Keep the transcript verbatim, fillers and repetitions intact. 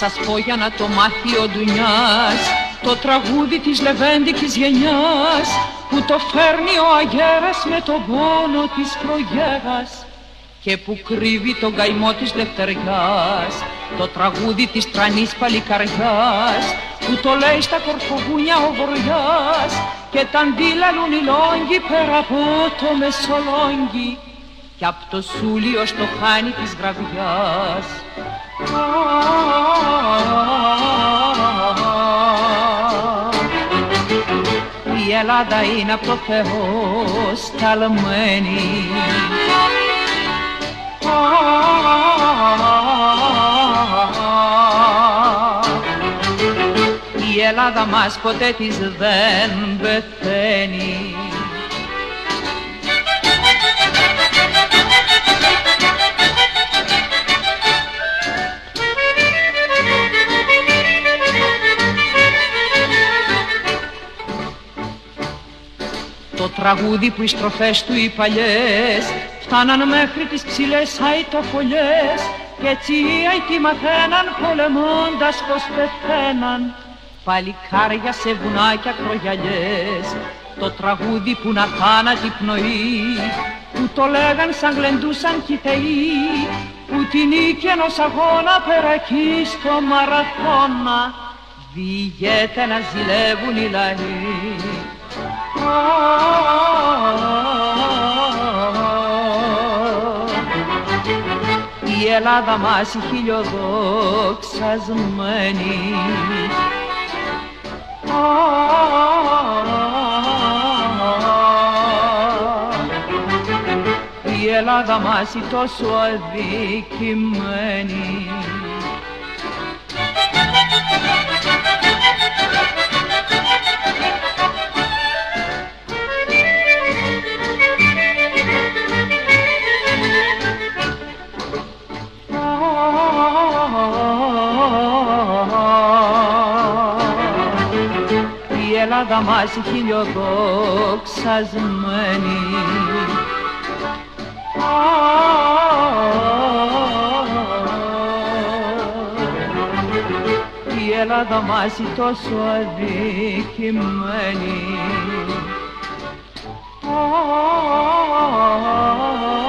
σας πω για να το μάθει ο Ντουνιάς το τραγούδι της λεβέντικης γενιάς που το φέρνει ο αγέρας με τον πόνο της προγέρας και που κρύβει τον καημό της λευτεριάς, το τραγούδι της τρανής παλικαριάς που το λέει στα κορφογούνια ο βοριάς και τα αντίλαλουν οι λόγκοι πέρα από το Μεσολόγγι κι απ' το Σούλιο στο χάνι της γραβιάς. Η Ελλάδα είναι απ' το Θεό σταλμένη, η Ελλάδα μας ποτέ της δεν πεθαίνει. Το τραγούδι που οι στροφές του οι παλιές φτάναν μέχρι τις ψηλές αητοφολιές κι έτσι οι αητοί μαθαίναν πολεμώντας πως πεθαίναν παλικάρια σε βουνάκια κρογιαλιές. Το τραγούδι που να θάνατη πνοή που το λέγαν σαν γλεντούσαν κι οι θεοί που την νίκη ενός αγώνα πέρα εκεί στο μαραθώνα διηγέται να ζηλεύουν οι λαοί. Η Ελλάδα μας η χιλιοδοξασμένη, η Ελλάδα μας η τόσο αδικημένη. Η Ελλάδα μας η χιλιοδοξασμένη, η Ελλάδα μας η τόσο αδικημένη.